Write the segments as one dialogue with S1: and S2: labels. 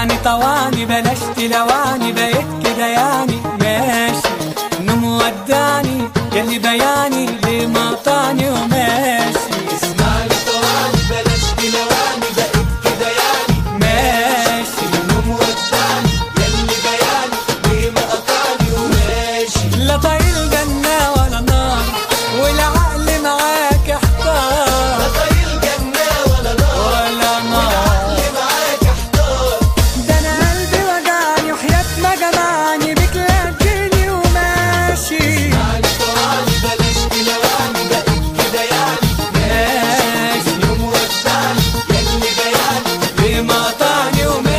S1: يعني طواني بلاش تلواني، بقيت كده يعني ماشي انه مودعني ياللي بياني ليه مقطعني وماشي.
S2: اسمعني طواني بلاش تلواني، بقيت كده يعني
S1: ماشي
S2: انه مودعني ياللي بياني ليه مقطعني وماشي.
S1: لا طايل جنة ولا نار والعقل معاك احتار،
S2: لا طايل جنة ولا نار
S1: ولا نار
S2: والعقل معاك احتار.
S1: ده انا قلبي وجعني وحياة ما جمعني بك لقيتني وماشي.
S2: اسمعني طواني بلاش تلواني، بقيت كده يعني
S1: ماشي
S2: انه مودعني ياللي بياني
S1: ليه مقطعني وماشي.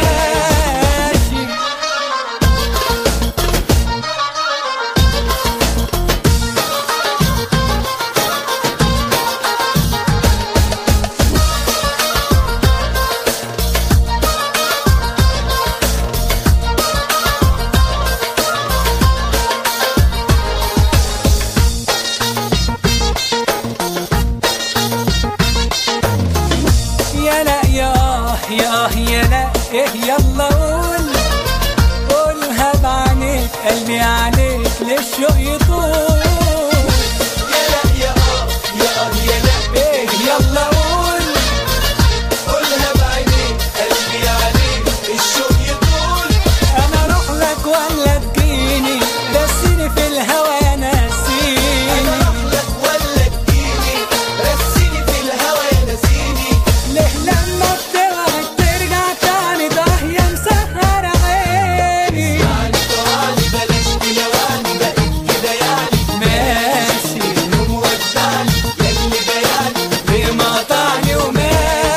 S1: يا لا يا لا ايه يلا قول قولها بعينيك قلبي عليك للشوق يطول.
S2: يا لا يا يا لا
S1: ايه يلا قول
S2: قولها بعينيك قلبي عليك الشوق يطول.
S1: انا اروح لك ولا تجيني رسيني في الهوى يا ناسيني.
S2: انا اروح لك ولا تجيني رسيني في الهوى يا نسيني.
S1: ليه لما بتوعد ترجع تاني ده يا مسهر عيني.
S2: اسمعني طوالي بلاش تلواني، بقيت كده يعني
S1: ماشي
S2: انه مودعني ياللي بياني
S1: ليه مقطعني وماشي.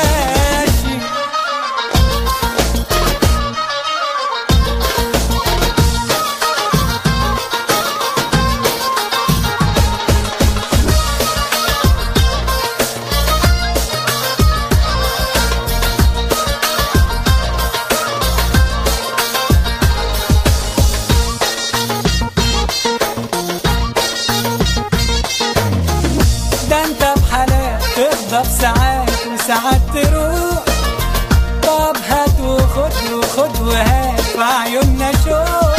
S1: ده انت بحالات تفضى بساعات وساعات تروح. طب هات وخد وخد وهات في عيوننا شوق.